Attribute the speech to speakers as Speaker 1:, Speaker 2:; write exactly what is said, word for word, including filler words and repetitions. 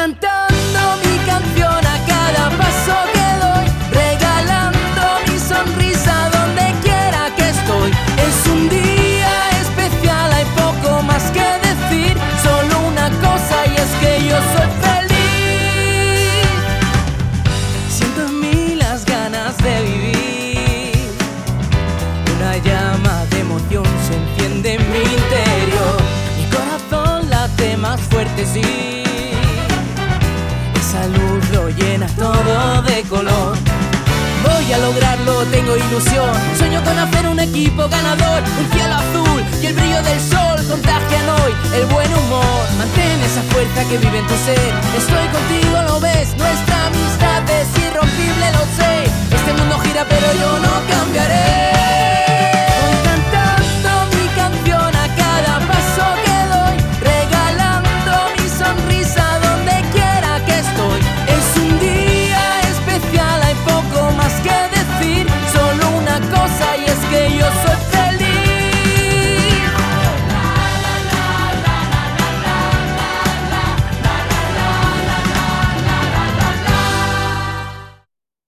Speaker 1: cantando mi canción a cada paso que doy, regalando mi sonrisa donde quiera que estoy. Es un día especial, hay poco más que decir, solo una cosa y es que yo soy feliz. Siento en mí las ganas de vivir, una llama de emoción se enciende en mi interior, mi corazón late más fuerte, sí. Esa luz lo llena todo de color. Voy a lograrlo, tengo ilusión. Sueño con hacer un equipo ganador. Un cielo azul y el brillo del sol contagian hoy el buen humor. Mantén esa fuerza que vive en tu ser. Estoy contigo, lo ves. Nuestra amistad es irrompible, lo sé. Este mundo gira pero yo no cambiaré.